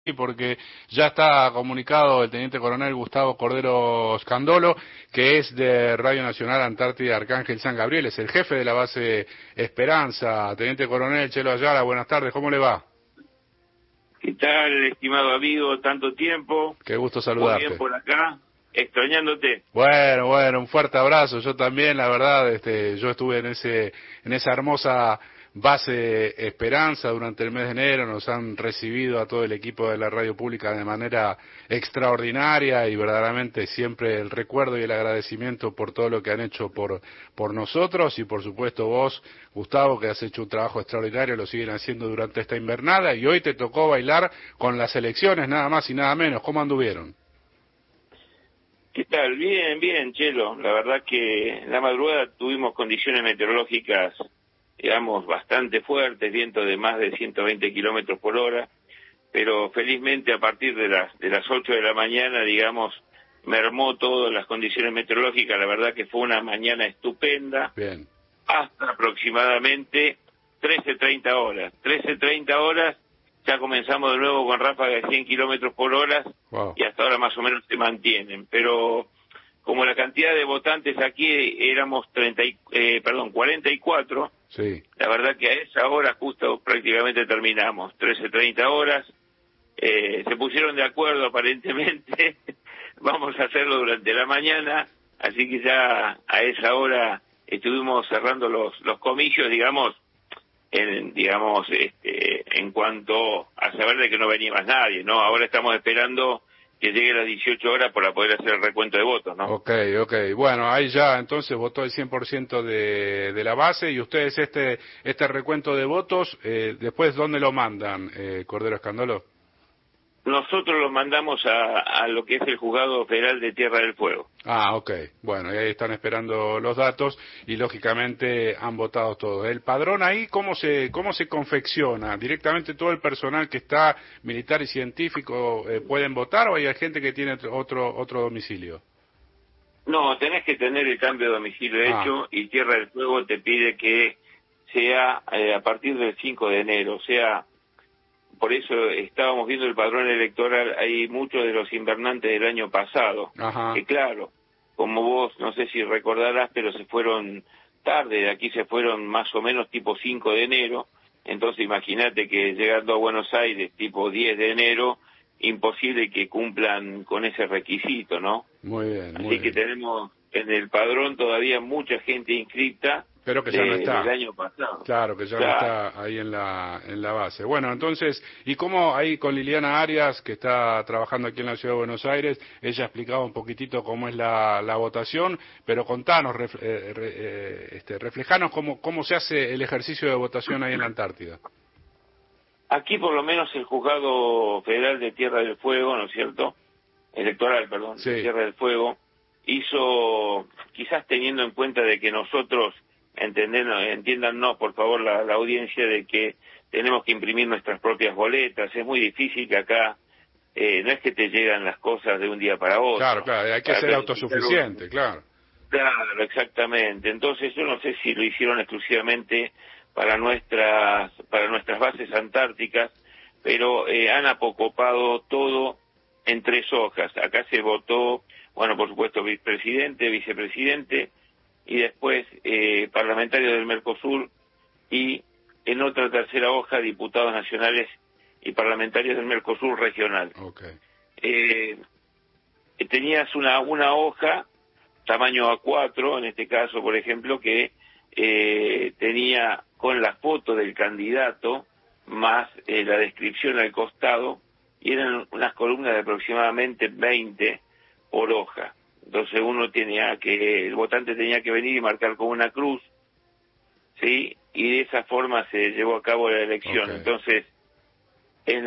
porque ya está comunicado el teniente coronel Gustavo Cordero Scandolo, que es de Radio Nacional Antártida Arcángel San Gabriel, es el jefe de la base Esperanza. Teniente coronel Chelo Ayala, buenas tardes, ¿cómo le va? ¿Qué tal, estimado amigo? Tanto tiempo. Qué gusto Muy saludarte. bien por acá, extrañándote. Bueno, un fuerte abrazo. Yo también, la verdad, yo estuve en esa hermosa base Esperanza durante el mes de enero. Nos han recibido a todo el equipo de la radio pública de manera extraordinaria y verdaderamente siempre el recuerdo y el agradecimiento por todo lo que han hecho por nosotros y por supuesto vos, Gustavo, que has hecho un trabajo extraordinario, lo siguen haciendo durante esta invernada y hoy te tocó bailar con las selecciones, nada más y nada menos. ¿Cómo anduvieron? ¿Qué tal? Bien, bien, Chelo. La verdad que en la madrugada tuvimos condiciones meteorológicas, digamos, bastante fuertes, viento de más de 120 kilómetros por hora, pero felizmente a partir de las 8 de la mañana, digamos, mermó todas las condiciones meteorológicas. La verdad que fue una mañana estupenda. Bien. Hasta aproximadamente 13:30 horas. 13:30 horas ya comenzamos de nuevo con ráfagas de 100 kilómetros por hora. Wow. Y hasta ahora más o menos se mantienen. Pero como la cantidad de votantes aquí éramos 44, Sí. la verdad que a esa hora justo prácticamente terminamos, 13:30 horas. Se pusieron de acuerdo aparentemente, vamos a hacerlo durante la mañana, así que ya a esa hora estuvimos cerrando los comicios, digamos, en cuanto a saber de que no venía más nadie, ¿no? Ahora estamos esperando que llegue a las 18 horas para poder hacer el recuento de votos, ¿no? Ok. Bueno, ahí ya entonces votó el 100% de la base y ustedes este recuento de votos, después, ¿dónde lo mandan, Cordero Escandolo? Nosotros lo mandamos a lo que es el Juzgado Federal de Tierra del Fuego. Ah, ok. Bueno, y ahí están esperando los datos y lógicamente han votado todos. ¿El padrón ahí cómo se confecciona? ¿Directamente todo el personal que está, militar y científico, pueden votar o hay gente que tiene otro domicilio? No, tenés que tener el cambio de domicilio hecho y Tierra del Fuego te pide que sea a partir del 5 de enero, o sea, por eso estábamos viendo el padrón electoral, hay muchos de los invernantes del año pasado, Ajá. que claro, como vos, no sé si recordarás, pero se fueron tarde, de aquí se fueron más o menos tipo 5 de enero, entonces imagínate que llegando a Buenos Aires tipo 10 de enero, imposible que cumplan con ese requisito, ¿no? Muy bien, muy Así que bien. tenemos en el padrón todavía mucha gente inscrita Pero que ya no está. del año pasado. Claro, que ya no Claro. está ahí en la base. Bueno, entonces, ¿y cómo ahí con Liliana Arias, que está trabajando aquí en la Ciudad de Buenos Aires, ella explicaba un poquitito cómo es la votación, pero contanos, reflejanos cómo se hace el ejercicio de votación ahí en la Antártida? Aquí por lo menos el Juzgado Federal de Tierra del Fuego, ¿no es cierto? Electoral, perdón, Sí. de Tierra del Fuego, hizo, quizás teniendo en cuenta de que nosotros, entiéndanos por favor la audiencia, de que tenemos que imprimir nuestras propias boletas, es muy difícil que acá, no es que te llegan las cosas de un día para otro. Claro, hay que Para ser verificar autosuficiente, claro. Claro, exactamente. Entonces yo no sé si lo hicieron exclusivamente para nuestras bases antárticas, pero han apocopado todo en 3 hojas. Acá se votó, bueno, por supuesto, vicepresidente, y después parlamentarios del Mercosur, y en otra tercera hoja diputados nacionales y parlamentarios del Mercosur regional. Okay. Tenías una hoja tamaño A4, en este caso, por ejemplo, que tenía con la foto del candidato más la descripción al costado, y eran unas columnas de aproximadamente 20 por hoja. Entonces el votante tenía que venir y marcar con una cruz, ¿sí? Y de esa forma se llevó a cabo la elección. Okay. Entonces, en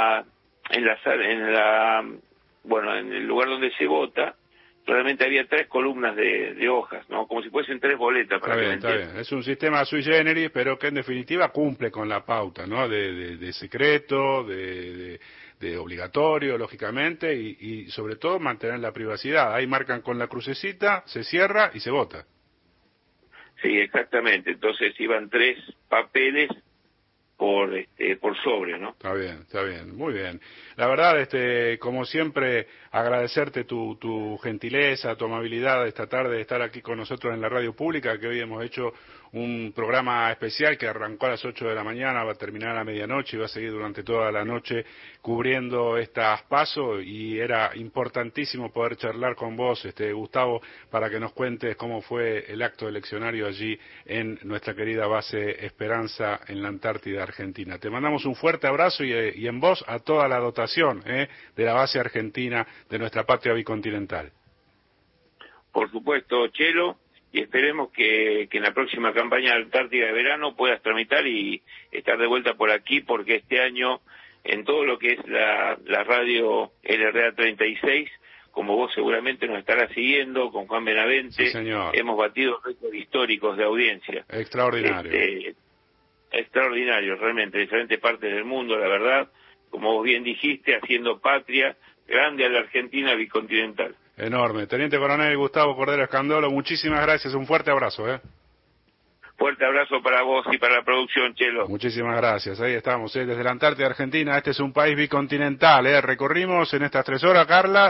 el lugar donde se vota, solamente había 3 columnas de hojas, ¿no? Como si fuesen 3 boletas. Para Está bien. Es un sistema sui generis, pero que en definitiva cumple con la pauta, ¿no? De secreto, de obligatorio, lógicamente, y sobre todo mantener la privacidad. Ahí marcan con la crucecita, se cierra y se vota. Sí, exactamente. Entonces iban 3 papeles por sobre, ¿no? Está bien, muy bien. La verdad, como siempre, agradecerte tu gentileza, tu amabilidad esta tarde de estar aquí con nosotros en la radio pública, que hoy hemos hecho un programa especial que arrancó a las 8 de la mañana, va a terminar a la medianoche y va a seguir durante toda la noche cubriendo estas pasos, y era importantísimo poder charlar con vos, Gustavo, para que nos cuentes cómo fue el acto eleccionario allí en nuestra querida base Esperanza en la Antártida Argentina. Te mandamos un fuerte abrazo y en vos a toda la dotación de la base argentina de nuestra patria bicontinental. Por supuesto, Chelo, y esperemos que en la próxima campaña de Antártida de verano puedas tramitar y estar de vuelta por aquí, porque este año, en todo lo que es la radio LRA 36, como vos seguramente nos estarás siguiendo, con Juan Benavente, sí, señor, hemos batido récords históricos de audiencia. Extraordinario. Extraordinario, realmente, en diferentes partes del mundo, la verdad, como vos bien dijiste, haciendo patria grande a la Argentina bicontinental. Enorme. Teniente Coronel Gustavo Cordero Escandolo, muchísimas gracias, un fuerte abrazo. Fuerte abrazo para vos y para la producción, Chelo. Muchísimas gracias, ahí estamos, desde la Antártida Argentina. Este es un país bicontinental, recorrimos en estas 3 horas, Carla.